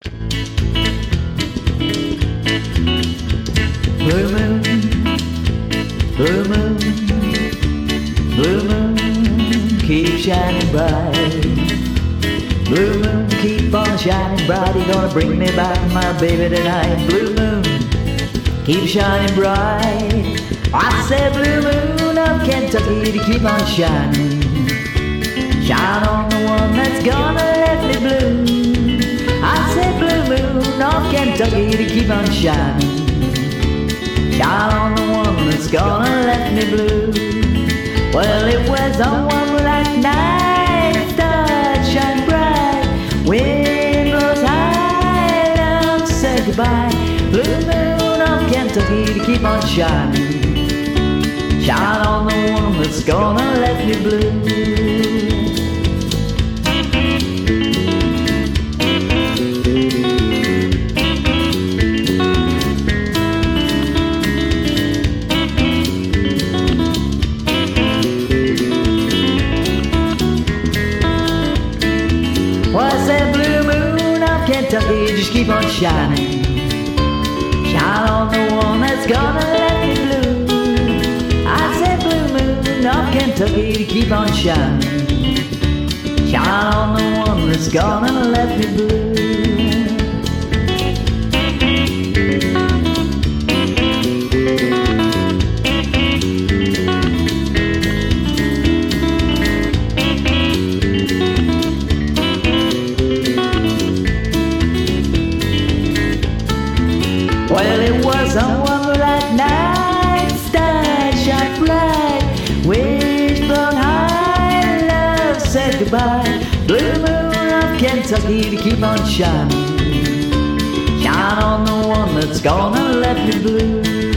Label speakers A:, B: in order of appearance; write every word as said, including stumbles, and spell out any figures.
A: Blue moon, blue moon, blue moon, keep shining bright. Blue moon, keep on shining bright. You're gonna bring me back my baby tonight. Blue moon, keep shining bright. I said blue moon of Kentucky to keep on shining. Shine on the one that's gonna let me bloom. I said blue moon of Kentucky to keep on shining. Shine on the one that's gonna let me bloom. Well, it was on one black night, stars shine bright, wind blows high, love said goodbye. Blue moon of Kentucky to keep on shining. Shine on the one that's gonna let me bloom. Was that blue moon of Kentucky just keep on shining? Shine on the one that's gonna let me bloom. I said blue moon of Kentucky to keep on shining. Shine on the one that's gonna let me bloom. Well, it was on one black night, stars shine bright, winds blown high, love said goodbye. Blue moon of Kentucky to keep on shining. Shine on the one that's gonna let me bloom.